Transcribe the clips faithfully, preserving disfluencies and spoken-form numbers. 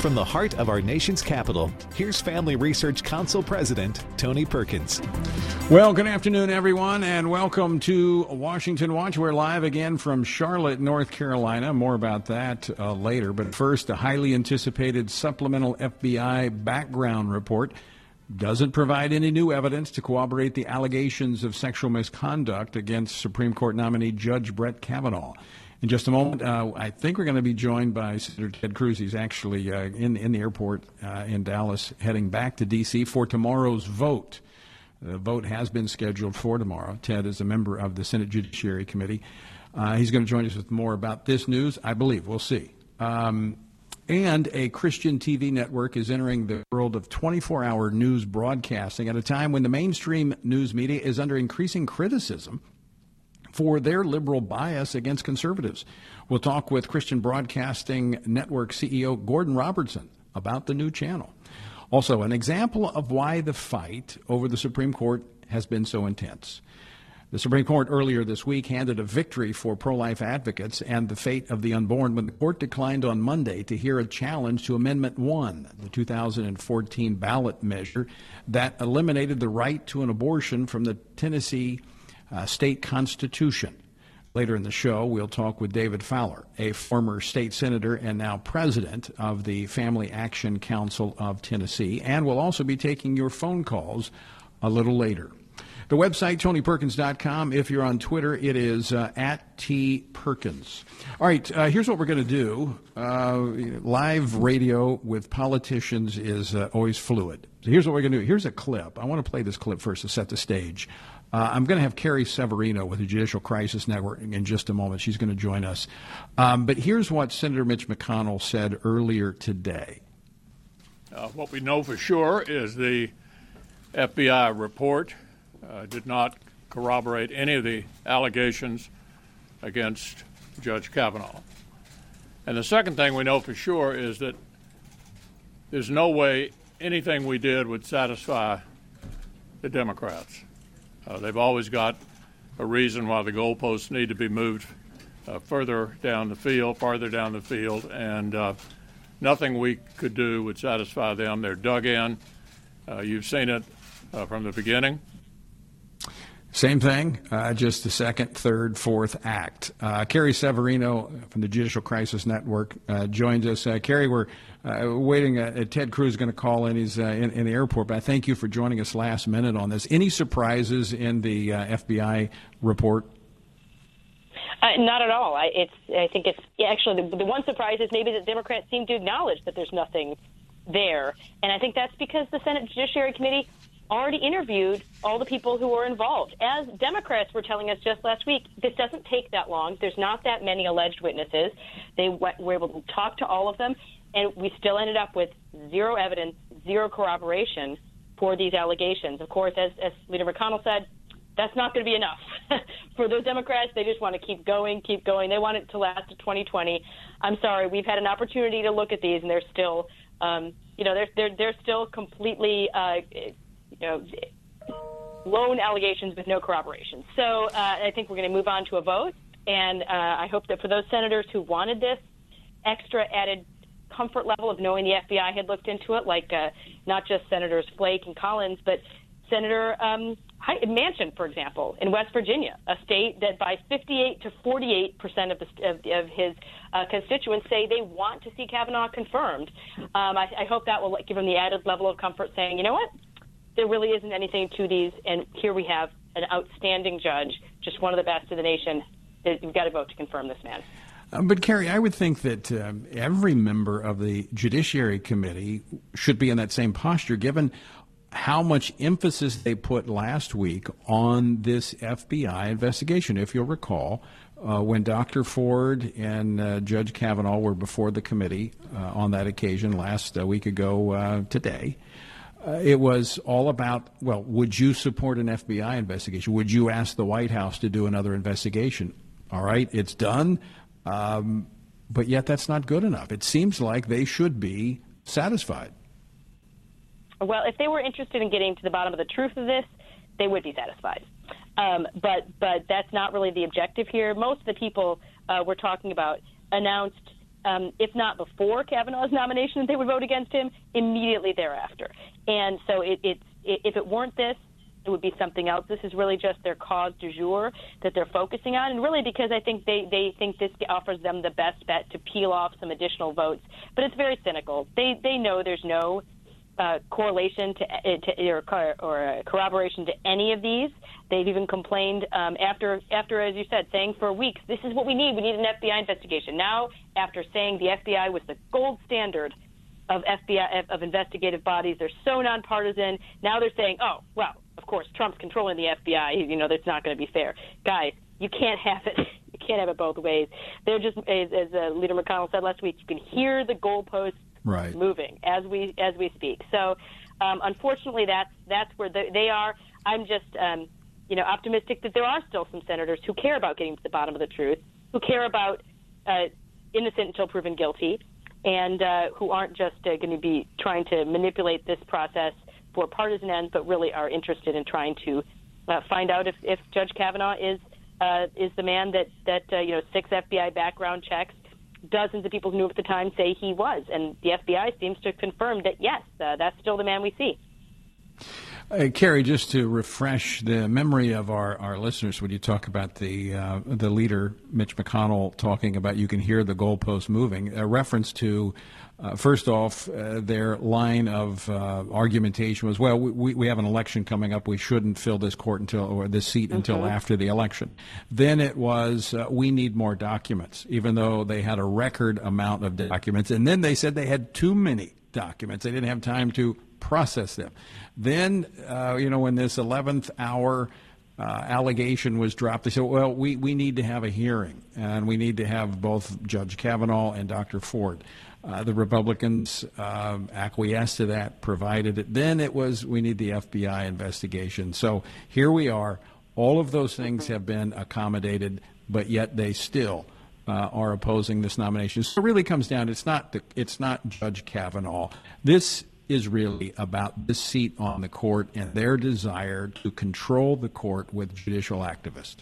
From the heart of our nation's capital, here's Family Research Council President Tony Perkins. Well, good afternoon, everyone, and welcome to Washington Watch. We're live again from Charlotte, North Carolina. More about that uh, later. But first, a highly anticipated supplemental F B I background report doesn't provide any new evidence to corroborate the allegations of sexual misconduct against Supreme Court nominee Judge Brett Kavanaugh. In just a moment, uh, I think we're going to be joined by Senator Ted Cruz. He's actually uh, in, in the airport uh, in Dallas, heading back to D C for tomorrow's vote. The vote has been scheduled for tomorrow. Ted is a member of the Senate Judiciary Committee. Uh, he's going to join us with more about this news, I believe. We'll see. Um, and a Christian T V network is entering the world of twenty-four hour news broadcasting at a time when the mainstream news media is under increasing criticism for their liberal bias against conservatives. We'll talk with Christian Broadcasting Network C E O Gordon Robertson about the new channel. Also, an example of why the fight over the Supreme Court has been so intense. The Supreme Court earlier this week handed a victory for pro-life advocates and the fate of the unborn when the court declined on Monday to hear a challenge to Amendment one, the two thousand fourteen ballot measure that eliminated the right to an abortion from the Tennessee Uh, state constitution. Later in the show, we'll talk with David Fowler, a former state senator and now president of the Family Action Council of Tennessee, and we'll also be taking your phone calls a little later. The website, tony perkins dot com. If you're on Twitter, it is uh, at T Perkins. All right, uh, here's what we're going to do. Uh, live radio with politicians is uh, always fluid. So here's what we're going to do. Here's a clip. I want to play this clip first to set the stage. Uh, I'm going to have Carrie Severino with the Judicial Crisis Network in just a moment. She's going to join us. Um, but here's what Senator Mitch McConnell said earlier today. Uh, what we know for sure is the F B I report uh, did not corroborate any of the allegations against Judge Kavanaugh. And the second thing we know for sure is that there's no way anything we did would satisfy the Democrats. Uh, they've always got a reason why the goalposts need to be moved uh, further down the field, farther down the field, and uh, nothing we could do would satisfy them. They're dug in. Uh, you've seen it uh, from the beginning. Same thing, uh, just the second, third, fourth act. Uh, Carrie Severino from the Judicial Crisis Network uh, joins us. Uh, Carrie, we're uh, waiting. Uh, Ted Cruz is going to call in. He's uh, in, in the airport, but I thank you for joining us last minute on this. Any surprises in the uh, F B I report? Uh, not at all. I, it's, I think it's yeah, actually the, the one surprise is maybe that Democrats seem to acknowledge that there's nothing there. And I think that's because the Senate Judiciary Committee already interviewed all the people who were involved. As Democrats were telling us just last week, this doesn't take that long. There's not that many alleged witnesses. They w- were able to talk to all of them, and we still ended up with zero evidence, zero corroboration for these allegations. Of course, as, as Leader McConnell said, that's not going to be enough. For those Democrats, they just want to keep going, keep going. They want it to last to twenty twenty. I'm sorry, we've had an opportunity to look at these, and they're still, um, you know, they're, they're, they're still completely uh, you know, lone allegations with no corroboration. So uh, I think we're going to move on to a vote, and uh, I hope that for those senators who wanted this extra added comfort level of knowing the F B I had looked into it, like uh, not just Senators Flake and Collins, but Senator um, Manchin, for example, in West Virginia, a state that by fifty-eight to forty-eight percent of, the, of, of his uh, constituents say they want to see Kavanaugh confirmed. Um, I, I hope that will give him the added level of comfort, saying, you know what? There really isn't anything to these, and here we have an outstanding judge, just one of the best in the nation. You've got to vote to confirm this man. Uh, but, Carrie, I would think that um, every member of the Judiciary Committee should be in that same posture, given how much emphasis they put last week on this F B I investigation. If you'll recall, uh, when Doctor Ford and uh, Judge Kavanaugh were before the committee uh, on that occasion last uh, week ago uh, today, Uh, it was all about, well, would you support an F B I investigation? Would you ask the White House to do another investigation? All right, it's done, um, but yet that's not good enough. It seems like they should be satisfied. Well, if they were interested in getting to the bottom of the truth of this, they would be satisfied. Um, but but that's not really the objective here. Most of the people uh, we're talking about announced um, if not before Kavanaugh's nomination, that they would vote against him, immediately thereafter. And so it, it, it, if it weren't this, it would be something else. This is really just their cause du jour that they're focusing on, and really because I think they, they think this offers them the best bet to peel off some additional votes. But it's very cynical. They they know there's no uh, correlation to, to or, or corroboration to any of these. They've even complained um, after, after, as you said, saying for weeks, this is what we need. We need an F B I investigation. Now, after saying the F B I was the gold standard of F B I of investigative bodies, they're so nonpartisan. Now they're saying, oh, well, of course, Trump's controlling the F B I. You know, that's not going to be fair. Guys, you can't have it. You can't have it both ways. They're just, as, as uh, Leader McConnell said last week, you can hear the goalposts right. moving as we as we speak. So, um, unfortunately, that's that's where the, they are. I'm just, um, you know, optimistic that there are still some senators who care about getting to the bottom of the truth, who care about uh, innocent until proven guilty, and uh, who aren't just uh, going to be trying to manipulate this process for partisan ends, but really are interested in trying to uh, find out if, if Judge Kavanaugh is uh, is the man that that uh, you know six F B I background checks, dozens of people who knew at the time say he was, and the F B I seems to confirm that yes, uh, that's still the man we see. Uh, Carrie, just to refresh the memory of our, our listeners, when you talk about the uh, the leader, Mitch McConnell, talking about you can hear the goalposts moving, a reference to, uh, first off, uh, their line of uh, argumentation was, well, we, we have an election coming up. We shouldn't fill this court until or this seat mm-hmm. until after the election. Then it was, uh, we need more documents, even though they had a record amount of documents. And then they said they had too many documents. They didn't have time to process them. Then, uh, you know, when this eleventh hour uh, allegation was dropped, they said, well, we, we need to have a hearing, and we need to have both Judge Kavanaugh and Doctor Ford. Uh, the Republicans uh, acquiesced to that, provided it. Then it was, we need the F B I investigation. So here we are. All of those things have been accommodated, but yet they still uh, are opposing this nomination. So it really comes down, it's not the, it's not Judge Kavanaugh. This is really about this seat on the court and their desire to control the court with judicial activists.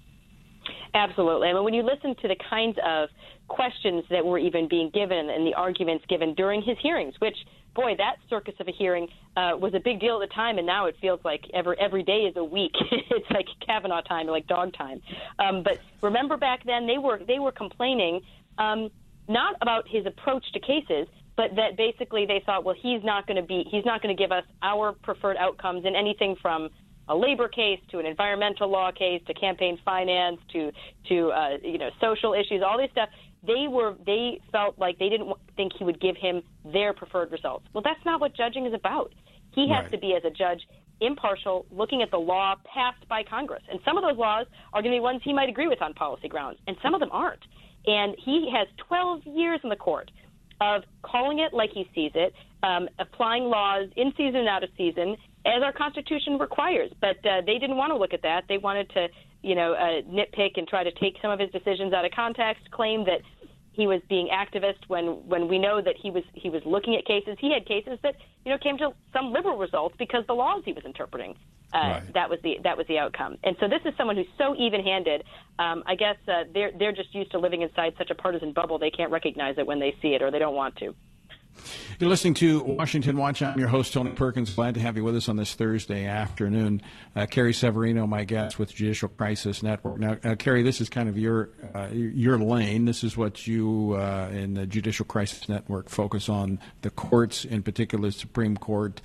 Absolutely. I mean, when you listen to the kinds of questions that were even being given and the arguments given during his hearings, which, boy, that circus of a hearing uh, was a big deal at the time, and now it feels like every, every day is a week. It's like Kavanaugh time, like dog time. Um, but remember back then, they were they were complaining um, not about his approach to cases, but that basically they thought, well, he's not going to be, he's not going to give us our preferred outcomes in anything from a labor case to an environmental law case to campaign finance to to uh, you know social issues, all this stuff. They were they felt like they didn't think he would give him their preferred results. Well, that's not what judging is about. He has right. to be, as a judge, impartial, looking at the law passed by Congress. And some of those laws are going to be ones he might agree with on policy grounds, and some of them aren't. And he has twelve years in the court of calling it like he sees it, um, applying laws in season and out of season, as our Constitution requires. But uh, they didn't want to look at that. They wanted to, you know, uh, nitpick and try to take some of his decisions out of context, claim that he was being activist when, when we know that he was he was looking at cases. He had cases that, you know, came to some liberal results because the laws he was interpreting. Uh, right. That was the that was the outcome. And so this is someone who's so even-handed. Um, I guess uh, they're they're just used to living inside such a partisan bubble they can't recognize it when they see it, or they don't want to. You're listening to Washington Watch. I'm your host, Tony Perkins. Glad to have you with us on this Thursday afternoon. Uh, Carrie Severino, my guest with Judicial Crisis Network. Now, uh, Carrie, this is kind of your uh, your lane. This is what you uh, in the Judicial Crisis Network focus on, the courts, in particular the Supreme Court.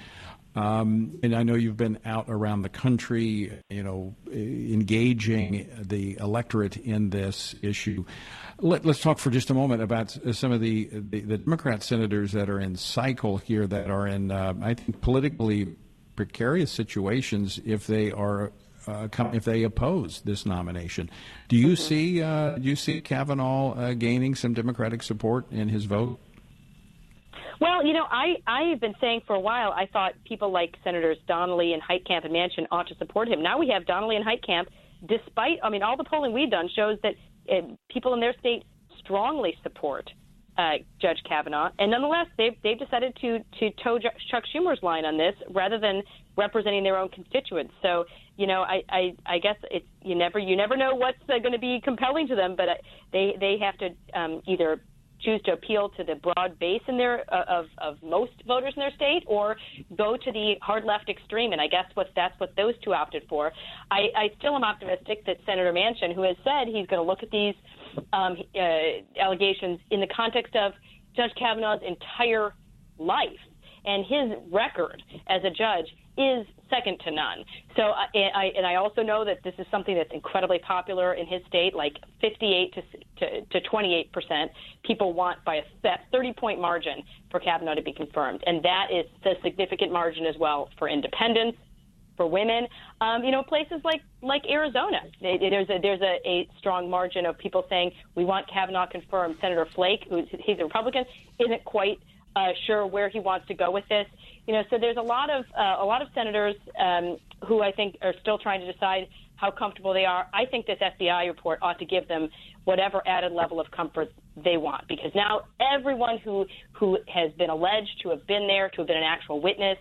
Um, and I know you've been out around the country, you know, engaging the electorate in this issue. Let, let's talk for just a moment about some of the, the, the Democrat senators that are in cycle here, that are in, uh, I think, politically precarious situations if they are uh, come, if they oppose this nomination. Do you see uh, do you see Kavanaugh uh, gaining some Democratic support in his vote? Well, you know, I, I've been saying for a while I thought people like Senators Donnelly and Heitkamp and Manchin ought to support him. Now we have Donnelly and Heitkamp, despite, I mean, all the polling we've done shows that uh, people in their state strongly support uh, Judge Kavanaugh. And nonetheless, they've, they've decided to, to toe Chuck Schumer's line on this rather than representing their own constituents. So, you know, I, I, I guess it's, you never you never know what's uh, going to be compelling to them, but uh, they, they have to um, either choose to appeal to the broad base in their uh, of of most voters in their state, or go to the hard left extreme. And I guess what that's what those two opted for. I, I still am optimistic that Senator Manchin, who has said he's going to look at these um, uh, allegations in the context of Judge Kavanaugh's entire life, and his record as a judge is second to none. So, I, I, and I also know that this is something that's incredibly popular in his state, like fifty-eight to, to, to twenty-eight percent. People want by a thirty-point margin for Kavanaugh to be confirmed, and that is a significant margin as well for independents, for women. Um, you know, places like like Arizona, there's a there's a, a strong margin of people saying we want Kavanaugh confirmed. Senator Flake, who's he's a Republican, isn't quite Uh, sure where he wants to go with this, you know. So there's a lot of uh, a lot of senators um, who I think are still trying to decide how comfortable they are. I think this F B I report ought to give them whatever added level of comfort they want, because now everyone who who has been alleged to have been there, to have been an actual witness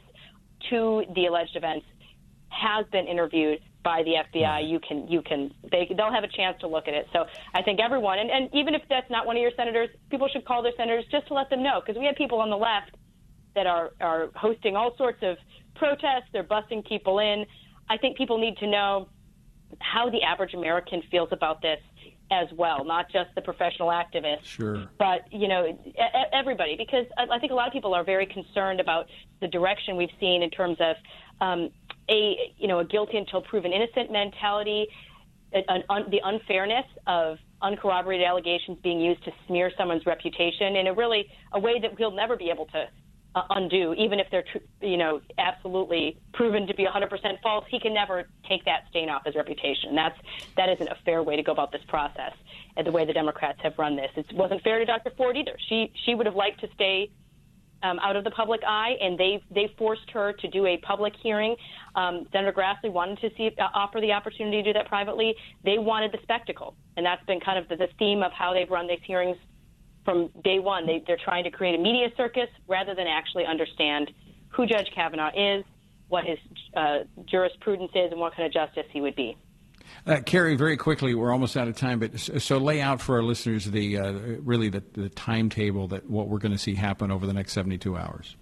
to the alleged events, has been interviewed by the F B I. You can, you can, they, they'll have a chance to look at it. So I think everyone, and, and even if that's not one of your senators, people should call their senators just to let them know, because we have people on the left that are, are hosting all sorts of protests. They're busing people in. I think people need to know how the average American feels about this as well, not just the professional activists, sure, but, you know, everybody, because I think a lot of people are very concerned about the direction we've seen in terms of um, a, you know, a guilty until proven innocent mentality, an, un, the unfairness of uncorroborated allegations being used to smear someone's reputation in a really a way that we'll never be able to uh, undo, even if they're, tr- you know, absolutely proven to be one hundred percent false. He can never take that stain off his reputation. That's that isn't a fair way to go about this process, and the way the Democrats have run this. It wasn't fair to Doctor Ford either. She she would have liked to stay Um, out of the public eye, and they they forced her to do a public hearing. Um, Senator Grassley wanted to see uh, offer the opportunity to do that privately. They wanted the spectacle, and that's been kind of the, the theme of how they've run these hearings from day one. They, they're trying to create a media circus rather than actually understand who Judge Kavanaugh is, what his uh, jurisprudence is, and what kind of justice he would be. Uh, Carrie, very quickly, we're almost out of time, but so lay out for our listeners the uh, really the, the timetable that what we're going to see happen over the next seventy-two hours.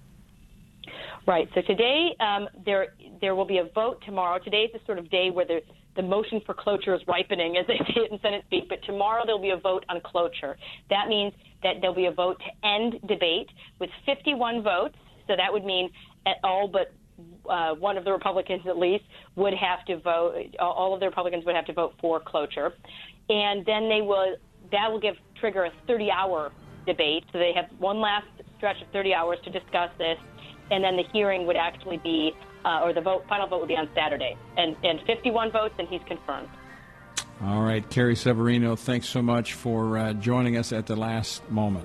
Right. So today um, there there will be a vote tomorrow. Today is the sort of day where the, the motion for cloture is ripening, as they say it in Senate speak. But tomorrow there will be a vote on cloture. That means that there will be a vote to end debate with fifty-one votes. So that would mean at all but Uh, one of the Republicans, at least, would have to vote. All of the Republicans would have to vote for cloture, and then they will. That will give trigger a thirty-hour debate. So they have one last stretch of thirty hours to discuss this, and then the hearing would actually be, uh, or the vote, final vote would be on Saturday, and and fifty-one votes, and he's confirmed. All right, Carrie Severino, thanks so much for uh, joining us at the last moment.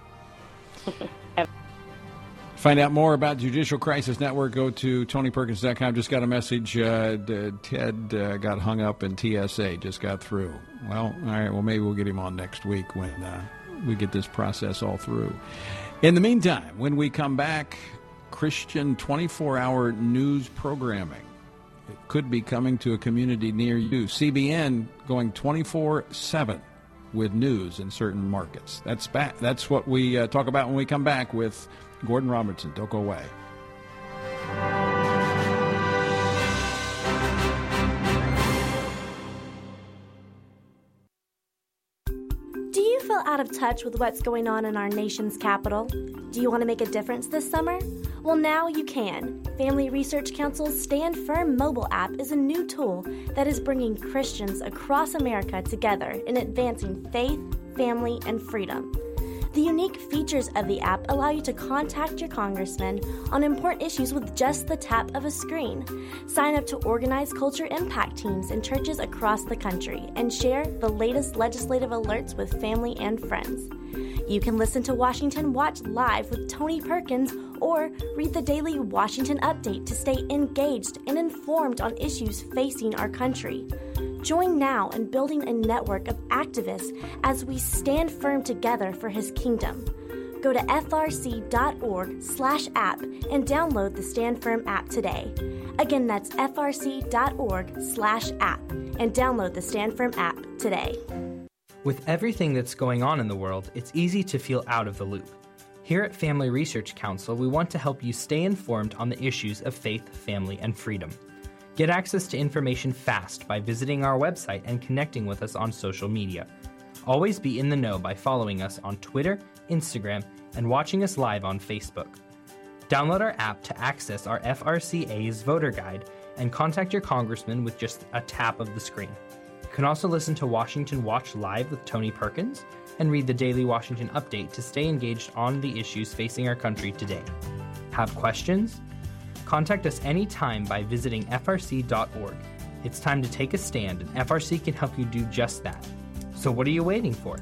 Find out more about Judicial Crisis Network. Go to Tony Perkins dot com. Just got a message. Uh, Ted uh, got hung up in T S A. Just got through. Well, all right. Well, maybe we'll get him on next week when uh, we get this process all through. In the meantime, when we come back, Christian twenty-four hour news programming. It could be coming to a community near you. C B N going twenty-four seven with news in certain markets. That's back. That's what we uh, talk about when we come back with Gordon Robertson. Don't go away. Do you feel out of touch with what's going on in our nation's capital? Do you want to make a difference this summer? Well, now you can. Family Research Council's Stand Firm mobile app is a new tool that is bringing Christians across America together in advancing faith, family, and freedom. The unique features of the app allow you to contact your congressman on important issues with just the tap of a screen. Sign up to organized culture impact teams in churches across the country and share the latest legislative alerts with family and friends. You can listen to Washington Watch live with Tony Perkins or read the daily Washington Update to stay engaged and informed on issues facing our country. Join now in building a network of activists as we stand firm together for his kingdom. Go to frc.org slash app and download the Stand Firm app today. Again, that's frc.org slash app and download the Stand Firm app today. With everything that's going on in the world, it's easy to feel out of the loop. Here at Family Research Council, we want to help you stay informed on the issues of faith, family, and freedom. Get access to information fast by visiting our website and connecting with us on social media. Always be in the know by following us on Twitter, Instagram, and watching us live on Facebook. Download our app to access our F R C A's voter guide and contact your congressman with just a tap of the screen. You can also listen to Washington Watch Live with Tony Perkins and read the Daily Washington Update to stay engaged on the issues facing our country today. Have questions? Contact us anytime by visiting F R C dot org. It's time to take a stand, and F R C can help you do just that. So what are you waiting for?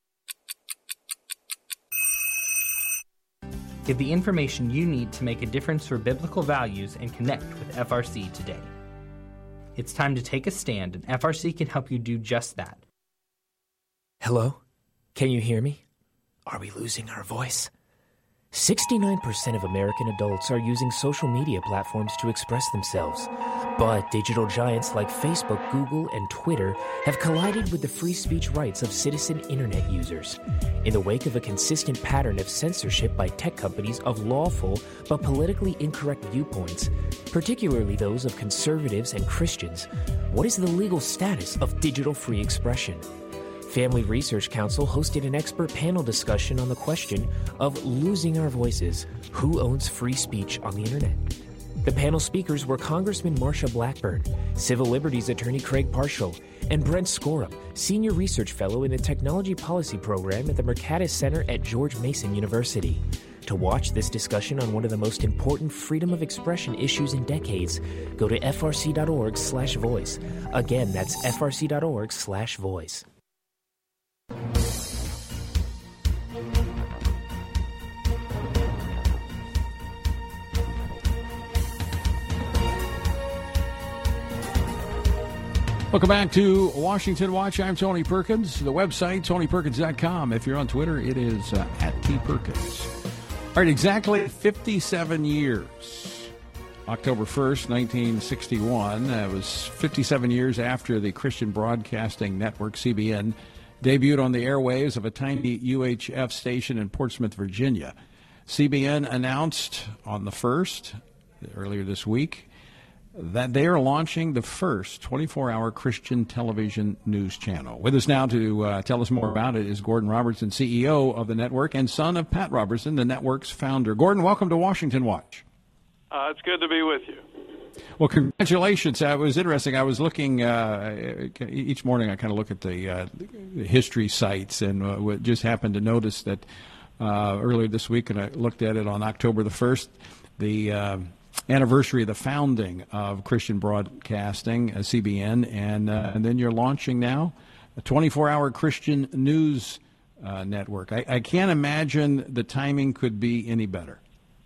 Get the information you need to make a difference for biblical values and connect with F R C today. It's time to take a stand, and F R C can help you do just that. Hello? Can you hear me? Are we losing our voice? sixty-nine percent of American adults are using social media platforms to express themselves. But digital giants like Facebook, Google, and Twitter have collided with the free speech rights of citizen internet users. In the wake of a consistent pattern of censorship by tech companies of lawful but politically incorrect viewpoints, particularly those of conservatives and Christians, what is the legal status of digital free expression? Family Research Council hosted an expert panel discussion on the question of losing our voices. Who owns free speech on the internet? The panel speakers were Congressman Marsha Blackburn, Civil Liberties Attorney Craig Parshall, and Brent Scorup, Senior Research Fellow in the Technology Policy Program at the Mercatus Center at George Mason University. To watch this discussion on one of the most important freedom of expression issues in decades, go to F R C dot org slash voice. Again, that's F R C dot org slash voice. Welcome back to Washington Watch. I'm Tony Perkins. The website, tony perkins dot com. If you're on Twitter, it is uh, at T Perkins. All right, exactly fifty-seven years. October first, nineteen sixty-one. That was fifty-seven years after the Christian Broadcasting Network, C B N, debuted on the airwaves of a tiny U H F station in Portsmouth, Virginia. C B N announced on the first, earlier this week, that they are launching the first twenty-four hour Christian television news channel. With us now to uh, tell us more about it is Gordon Robertson, C E O of the network and son of Pat Robertson, the network's founder. Gordon, welcome to Washington Watch. Uh, it's good to be with you. Well, congratulations. Uh, it was interesting. I was looking, uh, each morning I kind of look at the, uh, the history sites and uh, just happened to notice that uh, earlier this week, and I looked at it on October the first, the uh, anniversary of the founding of Christian Broadcasting, uh, C B N, and uh, and then you're launching now a twenty-four hour Christian news uh, network. I, I can't imagine the timing could be any better.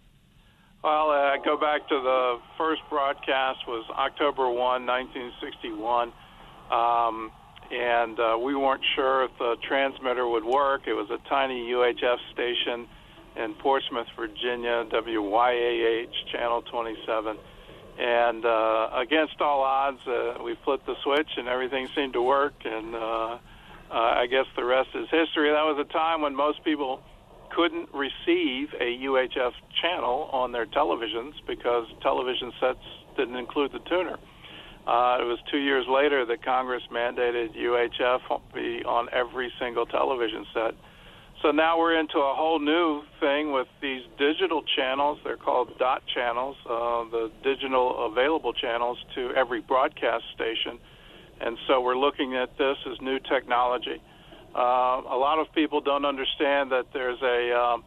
Well, I uh, go back to the first broadcast was October first, nineteen sixty-one, um, and uh, we weren't sure if the transmitter would work. It was a tiny U H F station in Portsmouth, Virginia, W Y A H, Channel twenty-seven. And uh, against all odds, uh, we flipped the switch and everything seemed to work. And uh, uh, I guess the rest is history. That was a time when most people couldn't receive a U H F channel on their televisions because television sets didn't include the tuner. Uh, it was two years later that Congress mandated U H F be on every single television set. So now we're into a whole new thing with these digital channels. They're called dot channels, uh, the digital available channels to every broadcast station. And so we're looking at this as new technology. Uh, a lot of people don't understand that there's a, um,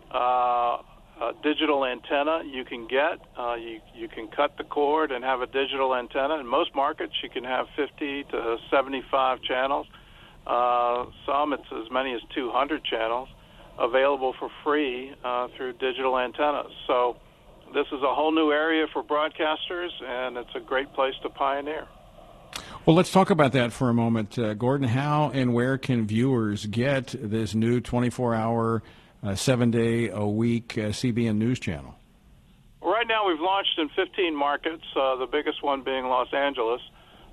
uh, a digital antenna you can get. Uh, you, you can cut the cord and have a digital antenna. In most markets, you can have fifty to seventy-five channels. Uh, some, it's as many as two hundred channels available for free uh, through digital antennas. So this is a whole new area for broadcasters, and it's a great place to pioneer. Well, let's talk about that for a moment. Uh, Gordon, how and where can viewers get this new twenty-four hour, uh, seven-day-a-week uh, C B N News channel? Right now we've launched in fifteen markets, uh, the biggest one being Los Angeles.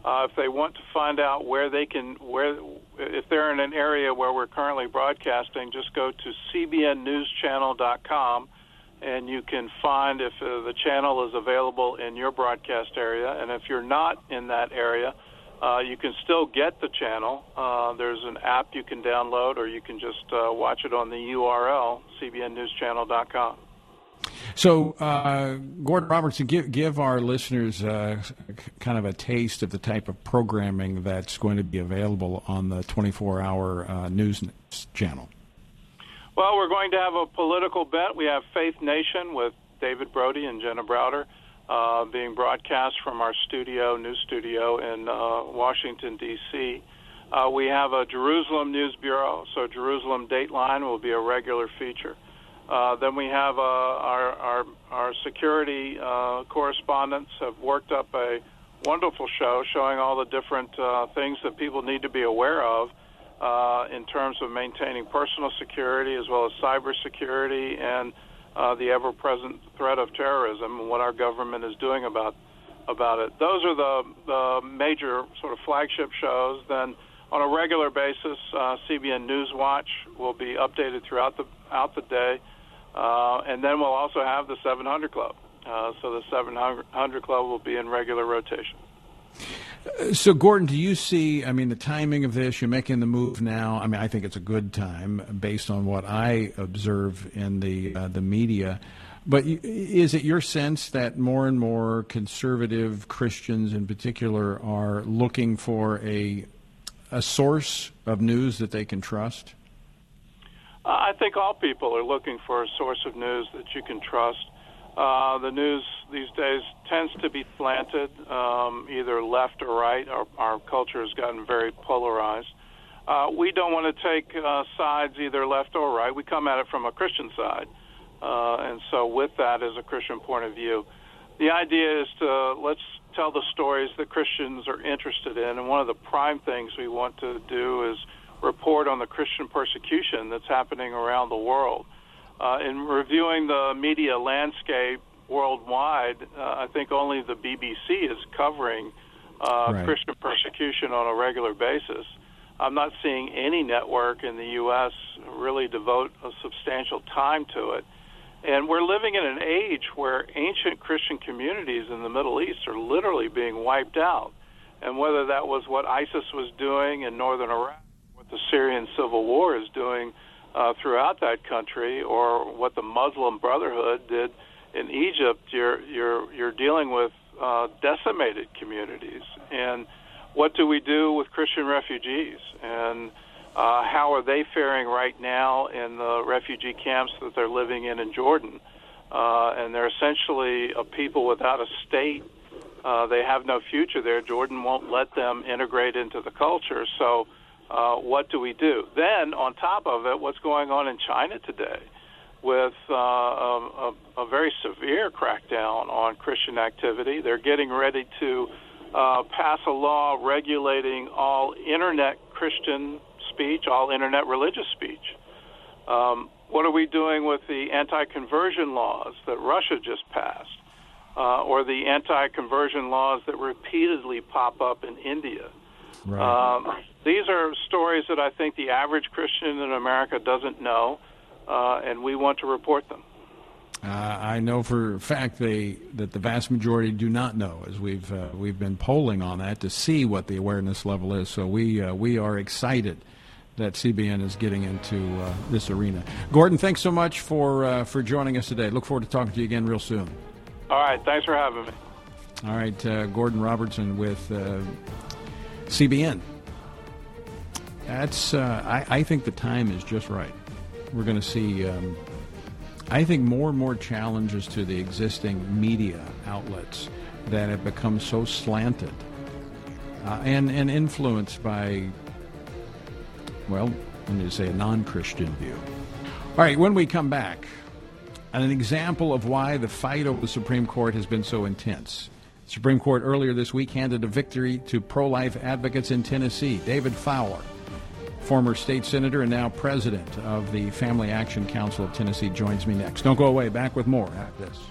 Uh, if they want to find out where they can, where if they're in an area where we're currently broadcasting, just go to c b n news channel dot com, and you can find if uh, the channel is available in your broadcast area. And if you're not in that area, uh, you can still get the channel. Uh, there's an app you can download, or you can just uh, watch it on the U R L, c b n news channel dot com. So, uh, Gordon Robertson, give, give our listeners uh, kind of a taste of the type of programming that's going to be available on the twenty-four hour uh, news channel. Well, we're going to have a political bent. We have Faith Nation with David Brody and Jenna Browder uh, being broadcast from our studio, news studio in uh, Washington, D C Uh, we have a Jerusalem News Bureau, so Jerusalem Dateline will be a regular feature. Uh, then we have uh, our, our our security uh, correspondents have worked up a wonderful show showing all the different uh, things that people need to be aware of uh, in terms of maintaining personal security as well as cybersecurity and uh, the ever-present threat of terrorism and what our government is doing about about it. Those are the, the major sort of flagship shows. Then on a regular basis, uh, C B N News Watch will be updated throughout the out the day. Uh, and then we'll also have the seven hundred Club. Uh, so the seven hundred Club will be in regular rotation. So, Gordon, do you see, I mean, the timing of this, you're making the move now. I mean, I think it's a good time based on what I observe in the uh, the media. But is it your sense that more and more conservative Christians in particular are looking for a a source of news that they can trust? I think all people are looking for a source of news that you can trust. Uh, the news these days tends to be slanted, um, either left or right. Our, our culture has gotten very polarized. Uh, we don't want to take uh, sides either left or right. We come at it from a Christian side. Uh, and so with that is a Christian point of view. The idea is to let's tell the stories that Christians are interested in. And one of the prime things we want to do is report on the Christian persecution that's happening around the world. Uh, in reviewing the media landscape worldwide, uh, I think only the B B C is covering uh, right. Christian persecution on a regular basis. I'm not seeing any network in the U S really devote a substantial time to it. And we're living in an age where ancient Christian communities in the Middle East are literally being wiped out. And whether that was what ISIS was doing in northern Iraq, what the Syrian civil war is doing uh, throughout that country, or what the Muslim Brotherhood did in Egypt, you're you're you're dealing with uh, decimated communities. And what do we do with Christian refugees? And uh, how are they faring right now in the refugee camps that they're living in in Jordan? Uh, and they're essentially a people without a state. Uh, they have no future there. Jordan won't let them integrate into the culture. So uh, what do we do? Then, on top of it, what's going on in China today with uh, a, a very severe crackdown on Christian activity. They're getting ready to uh, pass a law regulating all Internet Christian speech, all Internet religious speech. Um, what are we doing with the anti-conversion laws that Russia just passed? Uh, or the anti-conversion laws that repeatedly pop up in India. Right. Um, these are stories that I think the average Christian in America doesn't know, uh, and we want to report them. Uh, I know for a fact they, that the vast majority do not know, as we've uh, we've been polling on that to see what the awareness level is. So we uh, we are excited that C B N is getting into uh, this arena. Gordon, thanks so much for uh, for joining us today. Look forward to talking to you again real soon. All right, thanks for having me. All right, uh, Gordon Robertson with uh, C B N. That's, uh, I, I think the time is just right. We're going to see, um, I think, more and more challenges to the existing media outlets that have become so slanted uh, and, and influenced by, well, let me just say a non-Christian view. All right, when we come back, an example of why the fight over the Supreme Court has been so intense. The Supreme Court earlier this week handed a victory to pro-life advocates in Tennessee. David Fowler, former state senator and now president of the Family Action Council of Tennessee, joins me next. Don't go away. Back with more after this.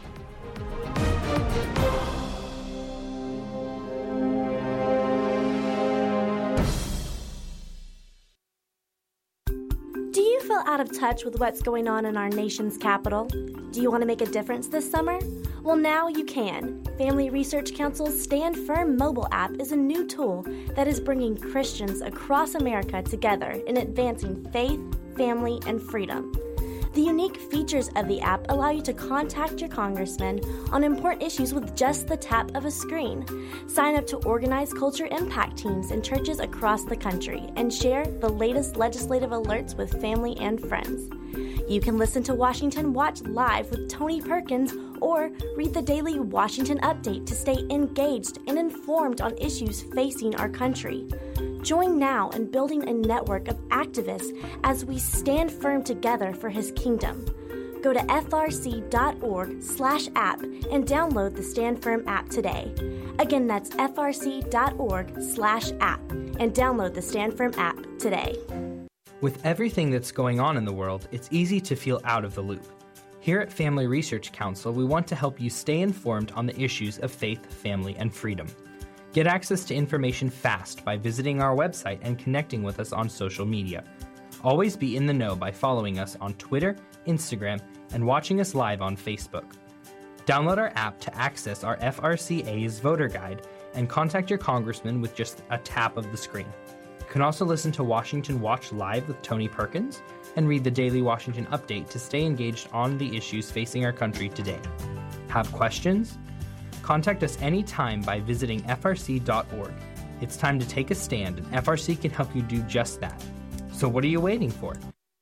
feel out of touch with what's going on in our nation's capital? Do you want to make a difference this summer? Well, now you can. Family Research Council's Stand Firm mobile app is a new tool that is bringing Christians across America together in advancing faith, family, and freedom. The unique features of the app allow you to contact your congressman on important issues with just the tap of a screen. Sign up to organized culture impact teams in churches across the country and share the latest legislative alerts with family and friends. You can listen to Washington Watch live with Tony Perkins or read the daily Washington Update to stay engaged and informed on issues facing our country. Join now in building a network of activists as we stand firm together for his kingdom. Go to frc.org slash app and download the Stand Firm app today. Again, that's frc.org slash app and download the Stand Firm app today. With everything that's going on in the world, it's easy to feel out of the loop. Here at Family Research Council, we want to help you stay informed on the issues of faith, family, and freedom. Get access to information fast by visiting our website and connecting with us on social media. Always be in the know by following us on Twitter, Instagram, and watching us live on Facebook. Download our app to access our F R C A's voter guide and contact your congressman with just a tap of the screen. You can also listen to Washington Watch live with Tony Perkins and read the daily Washington Update to stay engaged on the issues facing our country today. Have questions? Contact us anytime by visiting F R C dot org. It's time to take a stand, and F R C can help you do just that. So what are you waiting for?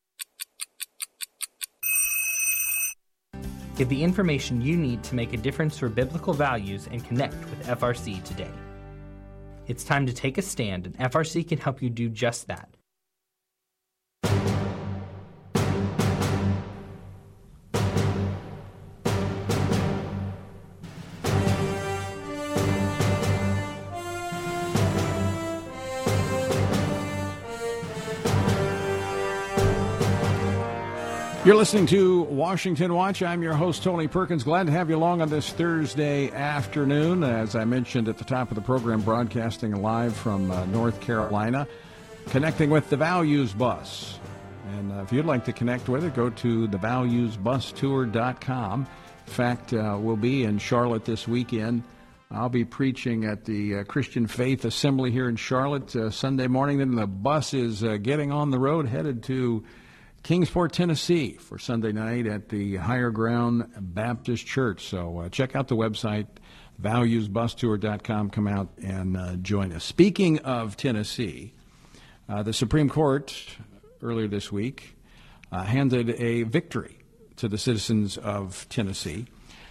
Get the information you need to make a difference for biblical values and connect with F R C today. It's time to take a stand, and F R C can help you do just that. You're listening to Washington Watch. I'm your host, Tony Perkins. Glad to have you along on this Thursday afternoon. As I mentioned at the top of the program, broadcasting live from uh, North Carolina, connecting with the Values Bus. And uh, if you'd like to connect with it, go to the values bus tour dot com. In fact, uh, we'll be in Charlotte this weekend. I'll be preaching at the uh, Christian Faith Assembly here in Charlotte uh, Sunday morning. Then the bus is uh, getting on the road, headed to Kingsport, Tennessee for Sunday night at the Higher Ground Baptist Church. So uh, check out the website, values bus tour dot com. Come out and uh, join us. Speaking of Tennessee, uh, the Supreme Court earlier this week uh, handed a victory to the citizens of Tennessee.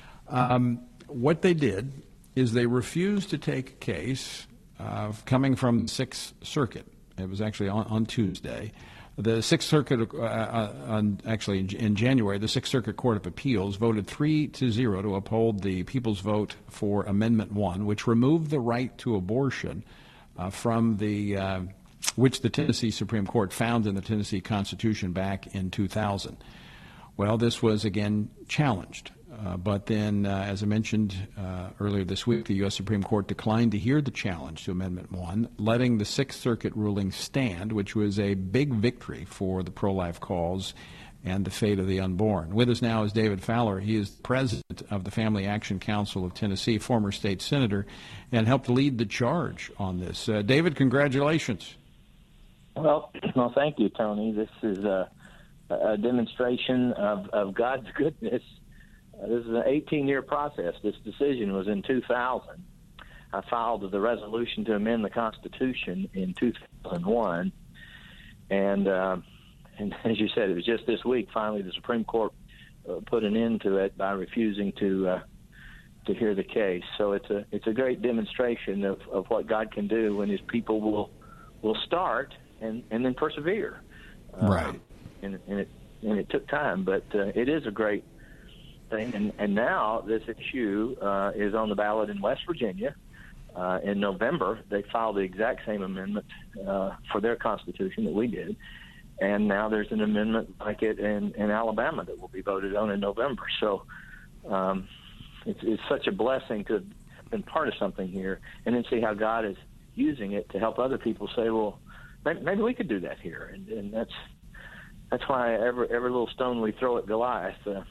Um, what they did is they refused to take a case uh, coming from the Sixth Circuit. It was actually on, on Tuesday. The Sixth Circuit, uh, uh, on, actually in, in January, the Sixth Circuit Court of Appeals voted three to zero to uphold the people's vote for Amendment One, which removed the right to abortion uh, from the, uh, which the Tennessee Supreme Court found in the Tennessee Constitution back in two thousand. Well, this was again challenged. Uh, but then, uh, as I mentioned uh, earlier this week, the U S Supreme Court declined to hear the challenge to Amendment one, letting the Sixth Circuit ruling stand, which was a big victory for the pro-life cause and the fate of the unborn. With us now is David Fowler. He is the president of the Family Action Council of Tennessee, former state senator, and helped lead the charge on this. Uh, David, congratulations. Well, well, thank you, Tony. This is a, a demonstration of, of God's goodness. Uh, this is an eighteen-year process. This decision was in two thousand. I filed the resolution to amend the Constitution in two thousand one. And, uh, and as you said, it was just this week, finally, the Supreme Court uh, put an end to it by refusing to uh, to hear the case. So it's a it's a great demonstration of, of what God can do when his people will will start and, and then persevere. Uh, right. And, and, it, and it took time, but uh, it is a great thing. And, and now this issue uh, is on the ballot in West Virginia. Uh, in November, they filed the exact same amendment uh, for their Constitution that we did. And now there's an amendment like it in, in Alabama that will be voted on in November. So um, it's, it's such a blessing to have been part of something here and then see how God is using it to help other people say, well, maybe, maybe we could do that here. And, and that's that's why every every little stone we throw at Goliath uh,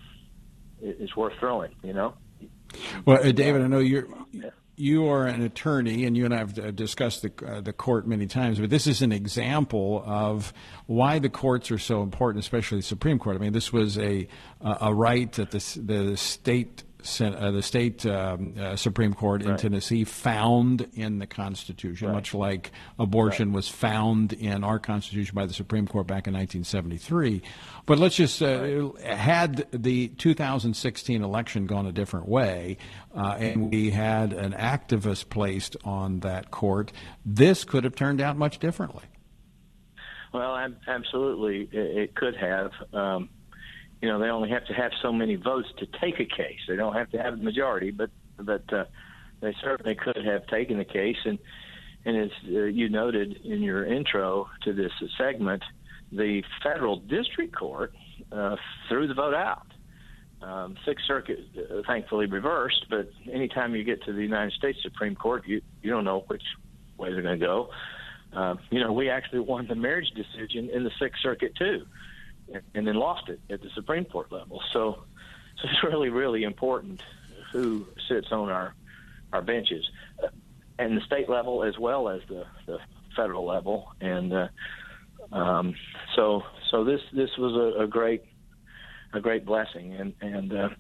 is worth throwing. You know. Well, uh, David, I know you're. You are an attorney, and you and I have discussed the uh, the court many times, but this is an example of why the courts are so important, especially the Supreme Court. I mean, this was a a right that the the state uh, the state um, uh, Supreme Court in right. Tennessee found in the Constitution, right. much like abortion right. was found in our Constitution by the Supreme Court back in nineteen seventy-three. But let's just, uh, right. had the two thousand sixteen election gone a different way, uh, and we had an activist placed on that court, this could have turned out much differently. Well, absolutely, it could have. Um, You know, they only have to have so many votes to take a case. They don't have to have the majority, but but uh, they certainly could have taken the case. And and as uh, you noted in your intro to this segment, the federal district court uh, threw the vote out. Um, Sixth Circuit uh, thankfully reversed, but anytime you get to the United States Supreme Court, you you don't know which way they're going to go. Uh, you know, we actually won the marriage decision in the Sixth Circuit too, and then lost it at the Supreme Court level. So, so it's really, really important who sits on our, our benches, uh, and the state level as well as the, the federal level. And uh, um, so, so this this was a, a great a great blessing, and and uh,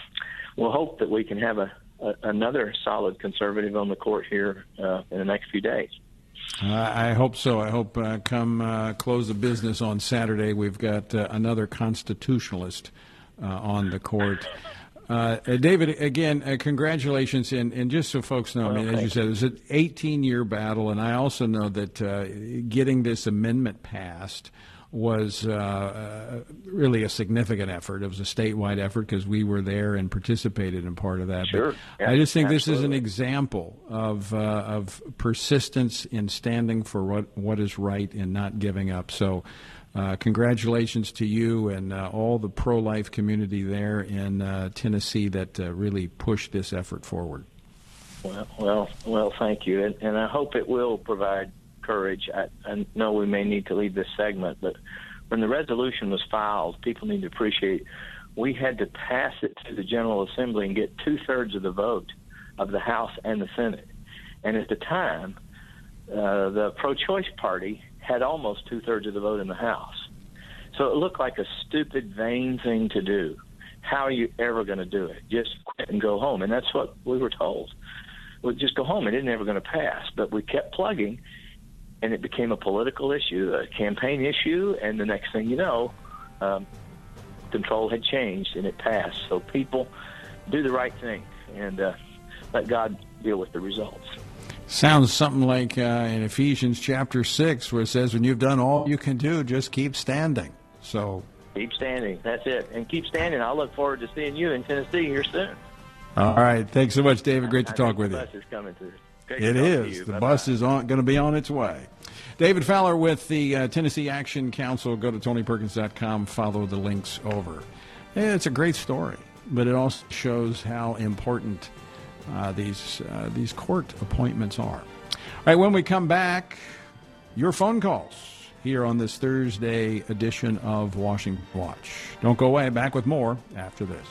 we'll hope that we can have a, a another solid conservative on the court here uh, in the next few days. Uh, I hope so. I hope uh, come uh, close of business on Saturday, we've got uh, another constitutionalist uh, on the court. Uh, David, again, uh, congratulations. And, and just so folks know, well, I mean, as you said, it was an eighteen-year battle, and I also know that uh, getting this amendment passed was uh, uh, really a significant effort. It was a statewide effort because we were there and participated in part of that. Sure. But yeah, I just think absolutely. This is an example of uh, of persistence in standing for what, what is right and not giving up. So uh, congratulations to you and uh, all the pro-life community there in uh, Tennessee that uh, really pushed this effort forward. Well, well, well thank you. And, and I hope it will provide courage. I, I know we may need to leave this segment, but when the resolution was filed, people need to appreciate we had to pass it to the General Assembly and get two-thirds of the vote of the House and the Senate. And at the time, uh, the pro-choice party had almost two-thirds of the vote in the House. So it looked like a stupid, vain thing to do. How are you ever going to do it? Just quit and go home. And that's what we were told. Well, just go home. It isn't ever going to pass. But we kept plugging, and it became a political issue, a campaign issue, and the next thing you know, um, control had changed, and it passed. So people do the right thing and uh, let God deal with the results. Sounds something like uh, in Ephesians chapter six, where it says, when you've done all you can do, just keep standing. So keep standing. That's it. And keep standing. I look forward to seeing you in Tennessee here soon. All right. Thanks so much, David. Great to I talk with the you. Bus is coming through. Great it is. The Bye-bye. bus is on, going to be on its way. David Fowler with the uh, Tennessee Action Council. Go to tony perkins dot com. Follow the links over. Yeah, it's a great story, but it also shows how important uh, these uh, these court appointments are. All right, when we come back, your phone calls here on this Thursday edition of Washington Watch. Don't go away. Back with more after this.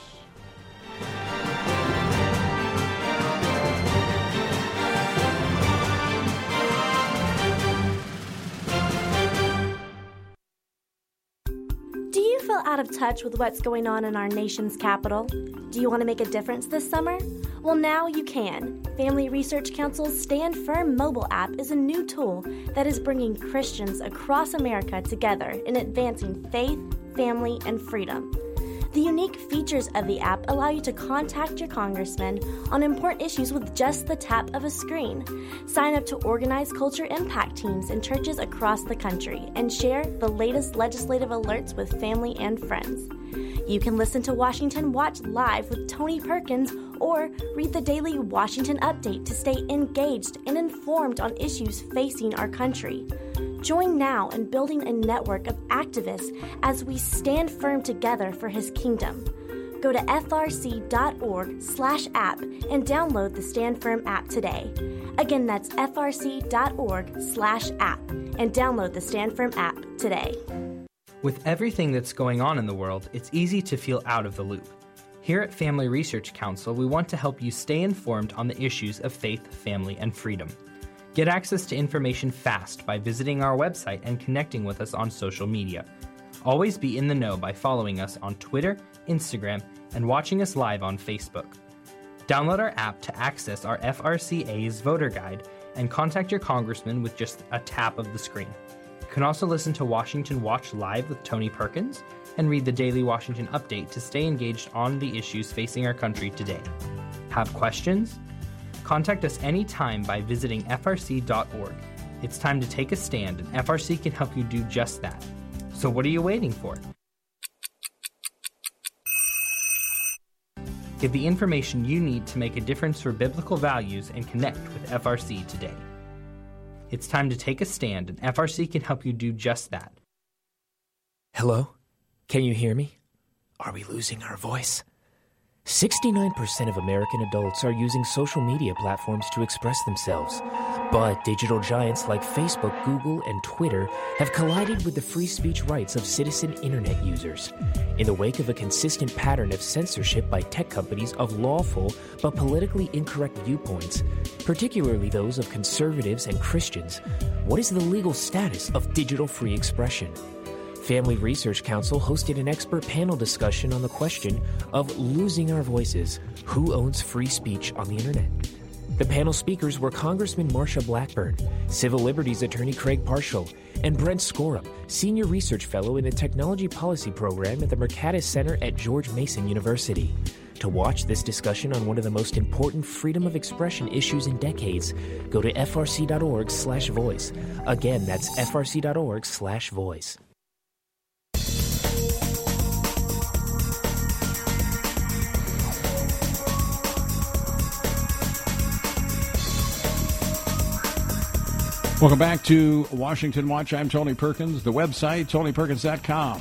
Out of touch with what's going on in our nation's capital? Do you want to make a difference this summer? Well, now you can. Family Research Council's Stand Firm mobile app is a new tool that is bringing Christians across America together in advancing faith, family, and freedom. The unique features of the app allow you to contact your congressman on important issues with just the tap of a screen. Sign up to organized culture impact teams in churches across the country and share the latest legislative alerts with family and friends. You can listen to Washington Watch live with Tony Perkins or read the daily Washington Update to stay engaged and informed on issues facing our country. Join now in building a network of activists as we stand firm together for his kingdom. Go to f r c dot org slash app and download the Stand Firm app today. Again, that's f r c dot org slash app and download the Stand Firm app today. With everything that's going on in the world, it's easy to feel out of the loop. Here at Family Research Council, we want to help you stay informed on the issues of faith, family, and freedom. Get access to information fast by visiting our website and connecting with us on social media. Always be in the know by following us on Twitter, Instagram, and watching us live on Facebook. Download our app to access our F R C A's voter guide and contact your congressman with just a tap of the screen. You can also listen to Washington Watch Live with Tony Perkins and read the Daily Washington Update to stay engaged on the issues facing our country today. Have questions? Contact us anytime by visiting F R C dot org. It's time to take a stand, and F R C can help you do just that. So what are you waiting for? Get the information you need to make a difference for biblical values and connect with F R C today. It's time to take a stand, and F R C can help you do just that. Hello? Can you hear me? Are we losing our voice? sixty-nine percent of American adults are using social media platforms to express themselves. But digital giants like Facebook, Google, and Twitter have collided with the free speech rights of citizen internet users. In the wake of a consistent pattern of censorship by tech companies of lawful but politically incorrect viewpoints, particularly those of conservatives and Christians, what is the legal status of digital free expression? Family Research Council hosted an expert panel discussion on the question of losing our voices. Who owns free speech on the internet? The panel speakers were Congressman Marsha Blackburn, Civil Liberties Attorney Craig Parshall, and Brent Scorum, Senior Research Fellow in the Technology Policy Program at the Mercatus Center at George Mason University. To watch this discussion on one of the most important freedom of expression issues in decades, go to F R C dot org slash voice. Again, that's F R C dot org slash voice. Welcome back to Washington Watch. I'm Tony Perkins. The website, tony perkins dot com.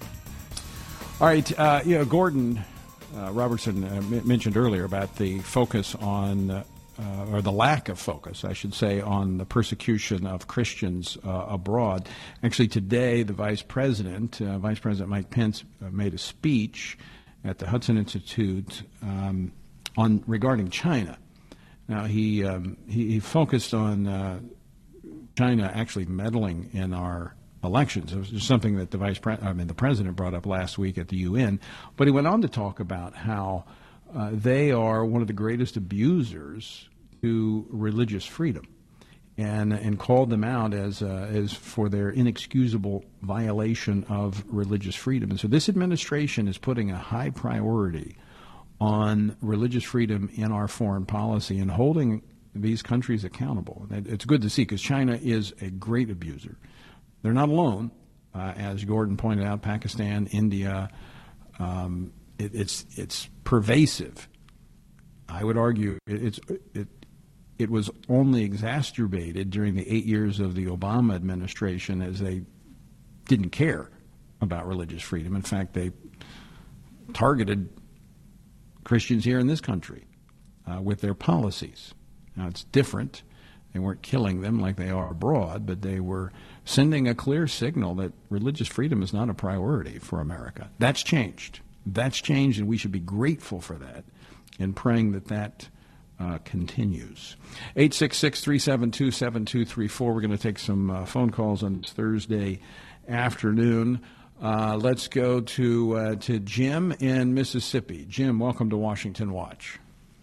All right, uh, you know, Gordon uh, Robertson uh, m- mentioned earlier about the focus on, uh, or the lack of focus, I should say, on the persecution of Christians uh, abroad. Actually, today, the Vice President, uh, Vice President Mike Pence, uh, made a speech at the Hudson Institute um, on regarding China. Now, he um, he, he focused on Uh, China actually meddling in our elections. It was just something that the vice pre- I mean the president brought up last week at the U N. But he went on to talk about how uh, they are one of the greatest abusers to religious freedom, and and called them out as uh, as for their inexcusable violation of religious freedom. And so this administration is putting a high priority on religious freedom in our foreign policy and holding these countries accountable. It's good to see, because China is a great abuser. They're not alone. Uh, as Gordon pointed out, Pakistan, India, um, it, it's it's pervasive. I would argue it, it's it it was only exacerbated during the eight years of the Obama administration, as they didn't care about religious freedom. In fact, they targeted Christians here in this country uh, with their policies. Now, it's different. They weren't killing them like they are abroad, but they were sending a clear signal that religious freedom is not a priority for America. That's changed. That's changed, and we should be grateful for that and praying that that uh, continues. eight six six, three seven two, seven two three four. We're going to take some uh, phone calls on this Thursday afternoon. Uh, let's go to uh, to Jim in Mississippi. Jim, welcome to Washington Watch.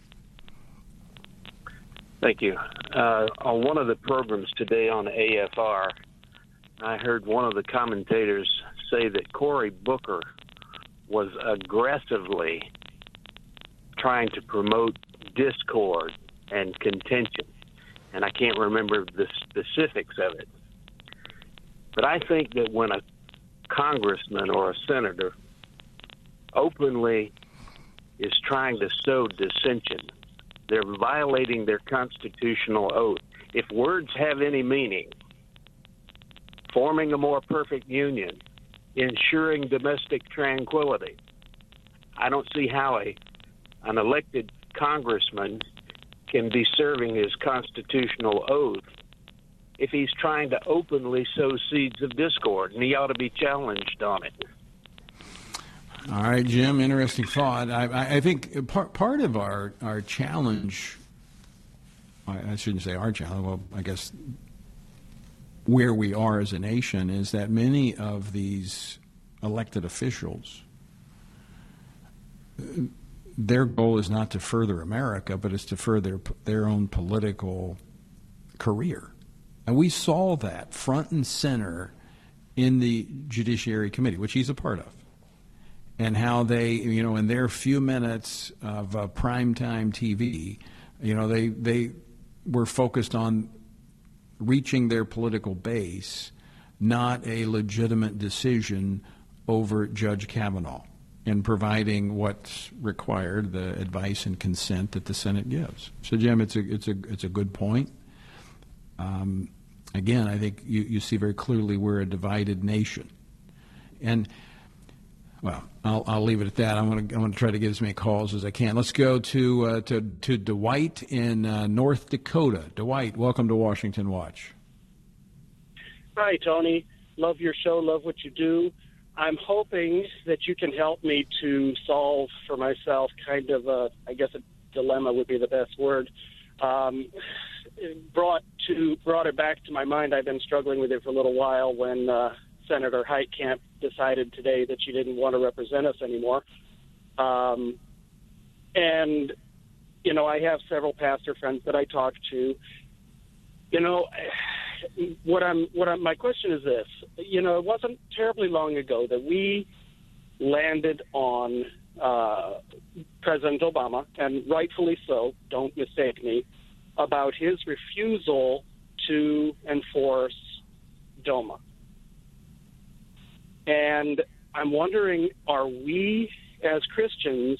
Thank you. Uh, on one of the programs today on A F R, I heard one of the commentators say that Cory Booker was aggressively trying to promote discord and contention, and I can't remember the specifics of it. But I think that when a congressman or a senator openly is trying to sow dissension, they're violating their constitutional oath. If words have any meaning, forming a more perfect union, ensuring domestic tranquility, I don't see how a an elected congressman can be serving his constitutional oath if he's trying to openly sow seeds of discord, and he ought to be challenged on it. All right, Jim, interesting thought. I, I think part, part of our, our challenge, I shouldn't say our challenge, well, I guess where we are as a nation is that many of these elected officials, their goal is not to further America, but it's to further their own political career. And we saw that front and center in the Judiciary Committee, which he's a part of, and how they, you know, in their few minutes of uh, primetime T V, you know, they they were focused on reaching their political base, not a legitimate decision over Judge Kavanaugh and providing what's required, the advice and consent that the Senate gives. So, Jim, it's a it's a it's a good point. Um, again, I think you, you see very clearly we're a divided nation, and well, I'll, I'll leave it at that. I'm going to I'm going to try to get as many calls as I can. Let's go to uh, to to Dwight in uh, North Dakota. Dwight, welcome to Washington Watch. Hi, Tony. Love your show. Love what you do. I'm hoping that you can help me to solve for myself kind of a, I guess a dilemma would be the best word. Um, it brought to brought it back to my mind. I've been struggling with it for a little while when uh, Senator Heitkamp decided today that she didn't want to represent us anymore. Um, and, you know, I have several pastor friends that I talk to. You know, what I'm, what I'm, my question is this. You know, it wasn't terribly long ago that we landed on uh, President Obama, and rightfully so, don't mistake me, about his refusal to enforce DOMA. And I'm wondering, are we as Christians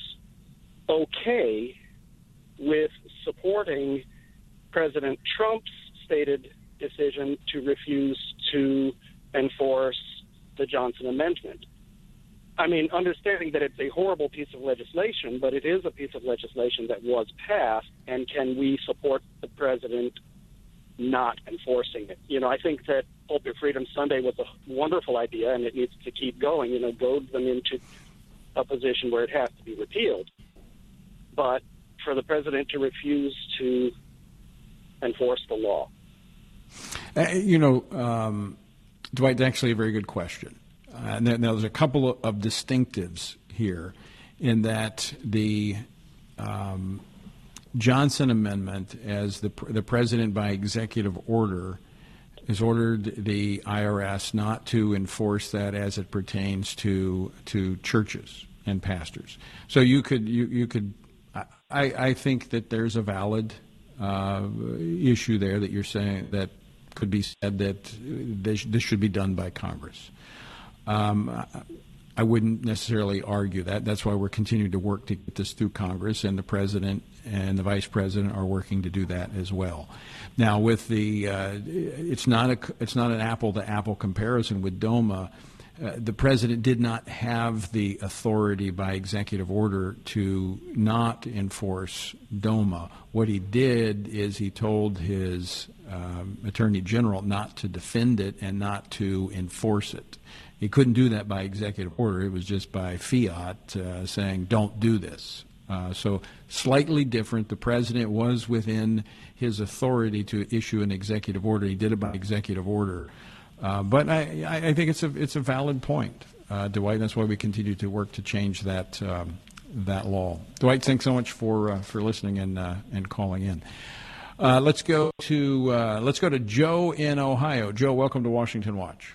okay with supporting President Trump's stated decision to refuse to enforce the Johnson Amendment? I mean, understanding that it's a horrible piece of legislation, but it is a piece of legislation that was passed, and can we support the president not enforcing it? You know, I think that Pulpit Freedom Sunday was a wonderful idea, and it needs to keep going, you know, goad them into a position where it has to be repealed. But for the president to refuse to enforce the law. Uh, you know, um, Dwight, actually a very good question. Uh, and there, there's a couple of, of distinctives here in that the um, Johnson Amendment, as the the president by executive order has ordered the I R S not to enforce that as it pertains to to churches and pastors. So you could you you could I, I think that there's a valid uh, issue there that you're saying that could be said that this, this should be done by Congress. Um, I wouldn't necessarily argue that. That's why we're continuing to work to get this through Congress, and the president and the vice president are working to do that as well. Now, with the, uh, it's not a, it's not an apple to apple comparison with DOMA. Uh, the president did not have the authority by executive order to not enforce DOMA. What he did is he told his um, attorney general not to defend it and not to enforce it. He couldn't do that by executive order. It was just by fiat uh, saying, don't do this. Uh, so slightly different. The president was within his authority to issue an executive order. He did it by executive order. Uh, but I, I think it's a it's a valid point, uh, Dwight. That's why we continue to work to change that um, that law. Dwight, thanks so much for uh, for listening and uh, and calling in. Uh, let's go to uh, let's go to Joe in Ohio. Joe, welcome to Washington Watch.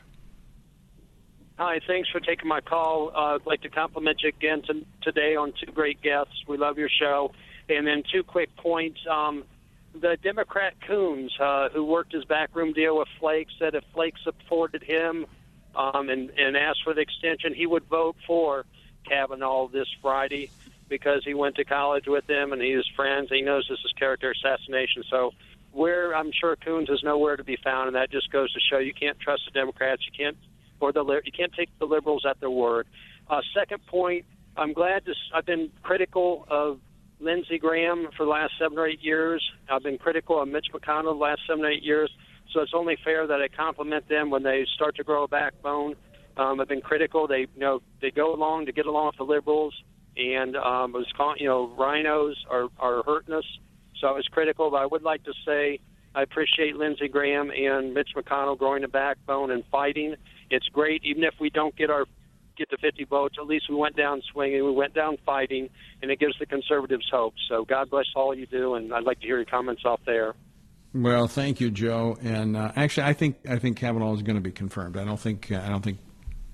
Hi, thanks for taking my call. Uh, I'd like to compliment you again to, today on two great guests. We love your show. And then two quick points. Um, the Democrat Coons, uh, who worked his backroom deal with Flake, said if Flake supported him um, and, and asked for the extension, he would vote for Kavanaugh this Friday because he went to college with him and he's friends. He knows this is character assassination. So where I'm sure Coons is nowhere to be found, and that just goes to show you can't trust the Democrats. You can't or the you can't take the liberals at their word. Uh, second point, I'm glad to, I've been critical of Lindsey Graham for the last seven or eight years. I've been critical of Mitch McConnell the last seven or eight years. So it's only fair that I compliment them when they start to grow a backbone. Um, I've been critical. They, you know, they go along to get along with the liberals, and um, it was, you know, rhinos are, are hurting us. So I was critical, but I would like to say I appreciate Lindsey Graham and Mitch McConnell growing a backbone and fighting. It's great, even if we don't get our get to fifty votes. At least we went down swinging, we went down fighting, and it gives the conservatives hope. So God bless all you do, and I'd like to hear your comments off there. Well, thank you, Joe. And uh, actually, I think I think Kavanaugh is going to be confirmed. I don't think I don't think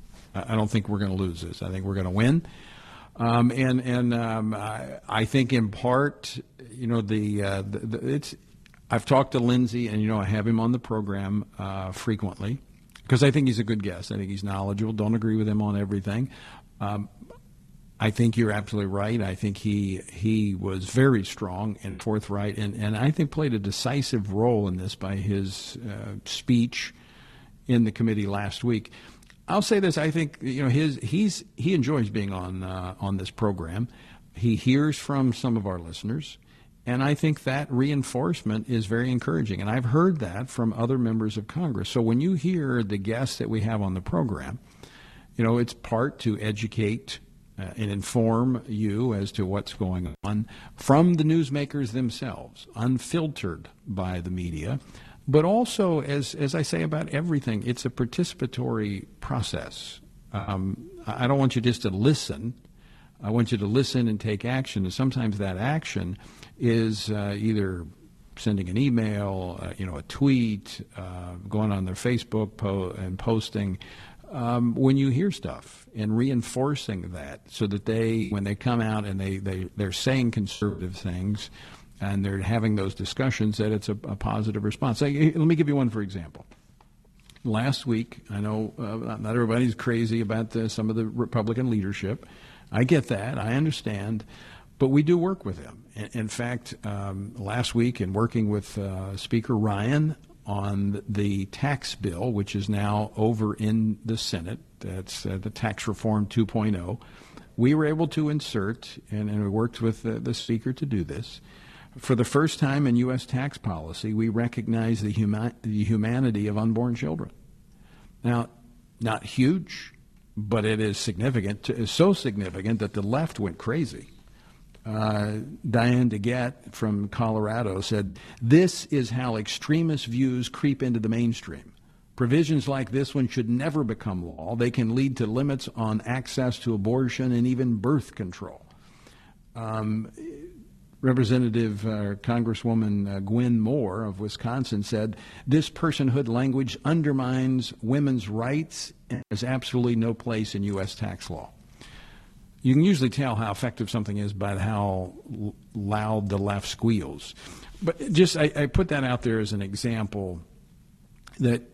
I don't think we're going to lose this. I think we're going to win. Um, and and um, I, I think in part, you know, the, uh, the, the it's. I've talked to Lindsey, and you know, I have him on the program uh, frequently because I think he's a good guest. I think he's knowledgeable. Don't agree with him on everything. Um, I think you're absolutely right. I think he he was very strong and forthright, and, and I think played a decisive role in this by his uh, speech in the committee last week. I'll say this: I think you know his he's he enjoys being on uh, on this program. He hears from some of our listeners, and I think that reinforcement is very encouraging. And I've heard that from other members of Congress. So when you hear the guests that we have on the program, you know it's part to educate uh, and inform you as to what's going on from the newsmakers themselves, unfiltered by the media. But also, as as I say about everything, it's a participatory process. Um, I don't want you just to listen. I want you to listen and take action. And sometimes that action is uh, either sending an email, uh, you know, a tweet, uh, going on their Facebook po- and posting. Um, when you hear stuff and reinforcing that so that they, when they come out and they, they, they're saying conservative things, and they're having those discussions, that it's a, a positive response. Let me give you one, for example. Last week, I know uh, not everybody's crazy about the, some of the Republican leadership. I get that. I understand. But we do work with them. In, in fact, um, last week, in working with uh, Speaker Ryan on the tax bill, which is now over in the Senate, that's uh, the Tax Reform two point oh, we were able to insert, and, and we worked with the, the Speaker to do this. For the first time in U S tax policy, we recognize the, huma- the humanity of unborn children. Now, not huge, but it is significant. It's so significant that the left went crazy. Uh, Diane DeGette from Colorado said, "This is how extremist views creep into the mainstream. Provisions like this one should never become law. They can lead to limits on access to abortion and even birth control." Um, Representative uh, Congresswoman uh, Gwen Moore of Wisconsin said, "This personhood language undermines women's rights and has absolutely no place in U S tax law." You can usually tell how effective something is by how l- loud the left squeals. But just I, I put that out there as an example that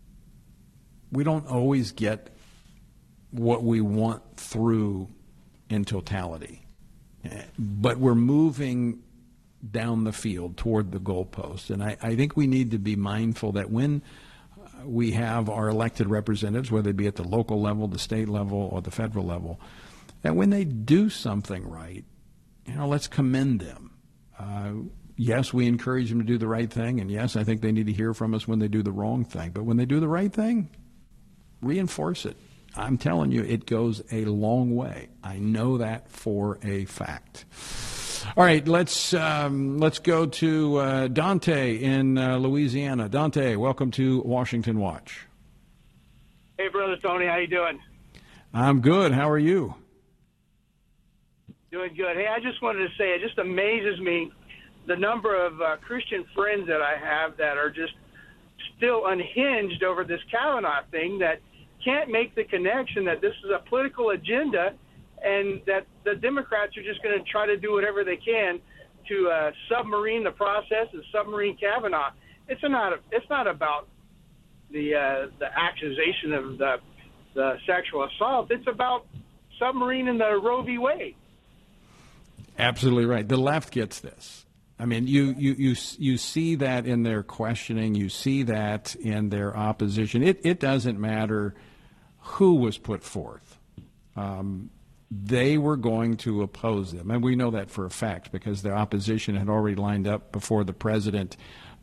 we don't always get what we want through in totality. But we're moving down the field toward the goalpost. And I, I think we need to be mindful that when we have our elected representatives, whether it be at the local level, the state level, or the federal level, that when they do something right, you know, let's commend them. Uh, yes, we encourage them to do the right thing. And yes, I think they need to hear from us when they do the wrong thing. But when they do the right thing, reinforce it. I'm telling you, it goes a long way. I know that for a fact. All right, let's um, let's go to uh, Dante in uh, Louisiana. Dante, welcome to Washington Watch. Hey, Brother Tony, how you doing? I'm good. How are you? Doing good. Hey, I just wanted to say it just amazes me the number of uh, Christian friends that I have that are just still unhinged over this Kavanaugh thing, that can't make the connection that this is a political agenda and that the Democrats are just going to try to do whatever they can to uh, submarine the process and submarine Kavanaugh. It's not. It's not about the uh, the accusation of the the sexual assault. It's about submarining the Roe v. Wade. Absolutely right. The left gets this. I mean, you, you, you, you see that in their questioning. You see that in their opposition. It, it doesn't matter who was put forth. Um, they were going to oppose them. And we know that for a fact because the opposition had already lined up before the president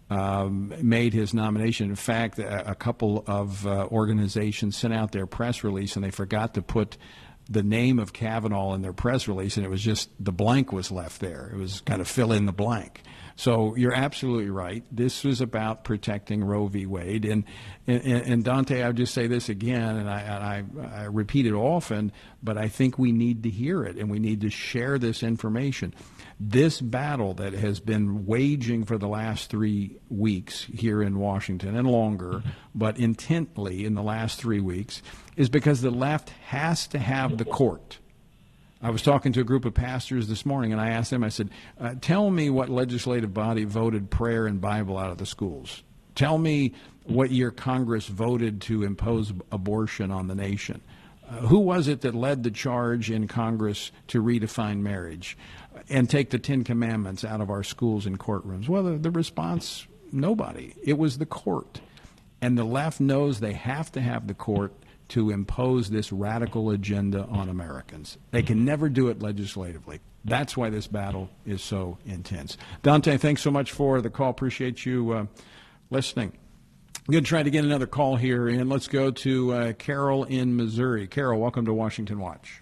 um, made his nomination. In fact, a, a couple of uh, organizations sent out their press release, and they forgot to put the name of Kavanaugh in their press release, and it was just the blank was left there. It was kind of fill in the blank. So you're absolutely right. This was about protecting Roe v. Wade. And, and, and Dante, I would just say this again, and, I, and I, I repeat it often, but I think we need to hear it, and we need to share this information. This battle that has been waging for the last three weeks here in Washington, and longer, but intently in the last three weeks, is because the left has to have the court. I was talking to a group of pastors this morning, and I asked them, I said, uh, tell me what legislative body voted prayer and Bible out of the schools. Tell me what year Congress voted to impose abortion on the nation. Uh, who was it that led the charge in Congress to redefine marriage and take the Ten Commandments out of our schools and courtrooms? Well, the, the response, nobody. It was the court. And the left knows they have to have the court to impose this radical agenda on Americans. They can never do it legislatively. That's why this battle is so intense. Dante, thanks so much for the call. Appreciate you uh, listening. I'm going to try to get another call here, and let's go to uh, Carol in Missouri. Carol, welcome to Washington Watch.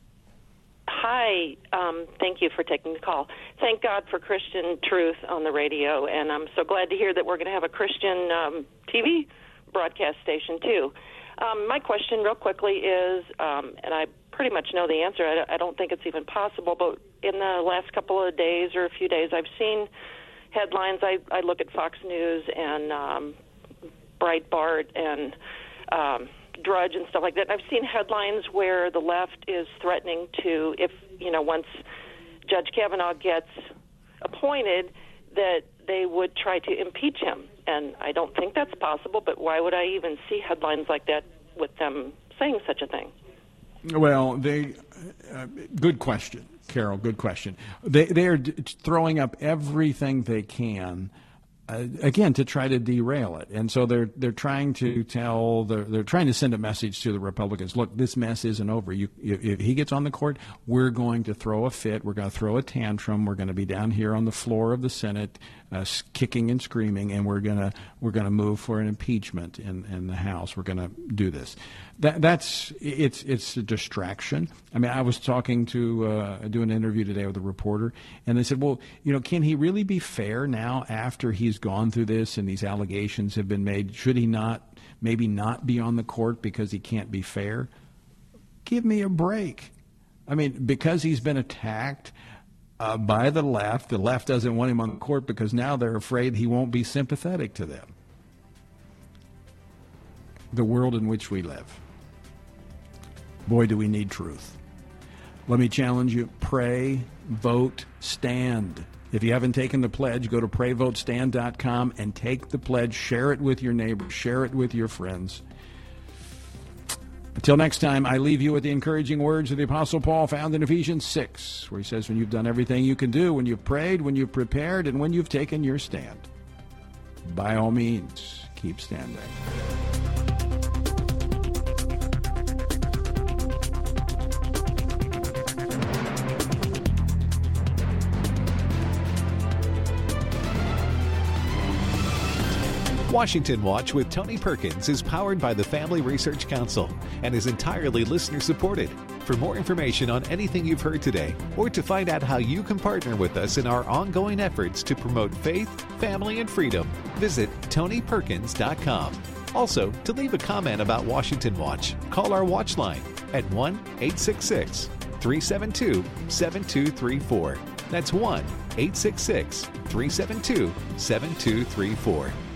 Hi. Um, thank you for taking the call. Thank God for Christian Truth on the radio, and I'm so glad to hear that we're going to have a Christian um, T V broadcast station, too. Um, my question real quickly is, um, and I pretty much know the answer, I, I don't think it's even possible, but in the last couple of days or a few days, I've seen headlines. I, I look at Fox News and um, Breitbart and um, Drudge and stuff like that. I've seen headlines where the left is threatening to, if, you know, once Judge Kavanaugh gets appointed, that they would try to impeach him. And I don't think that's possible, but why would I even see headlines like that with them saying such a thing? Well, they, uh, good question, Carol, good question. They, they are d- throwing up everything they can, uh, again, to try to derail it. And so they're they're trying to tell, they're, they're trying to send a message to the Republicans. Look, this mess isn't over. You, if, if he gets on the court, we're going to throw a fit. We're going to throw a tantrum. We're going to be down here on the floor of the Senate, Uh, kicking and screaming, and we're gonna we're gonna move for an impeachment in, in the House. We're gonna do this. That that's it's it's a distraction. I mean, I was talking to uh, doing an interview today with a reporter, and they said, "Well, you know, can he really be fair now after he's gone through this and these allegations have been made? Should he not maybe not be on the court because he can't be fair?" Give me a break. I mean, because he's been attacked Uh, by the left. The left doesn't want him on the court because now they're afraid he won't be sympathetic to them. The world in which we live. Boy, do we need truth. Let me challenge you. Pray, vote, stand. If you haven't taken the pledge, go to pray vote stand dot com and take the pledge. Share it with your neighbors. Share it with your friends. Until next time, I leave you with the encouraging words of the Apostle Paul found in Ephesians six, where he says, when you've done everything you can do, when you've prayed, when you've prepared, and when you've taken your stand, by all means, keep standing. Washington Watch with Tony Perkins is powered by the Family Research Council and is entirely listener-supported. For more information on anything you've heard today, or to find out how you can partner with us in our ongoing efforts to promote faith, family, and freedom, visit tony perkins dot com. Also, to leave a comment about Washington Watch, call our watch line at one eight six six, three seven two, seven two three four. That's one eight six six, three seven two, seven two three four.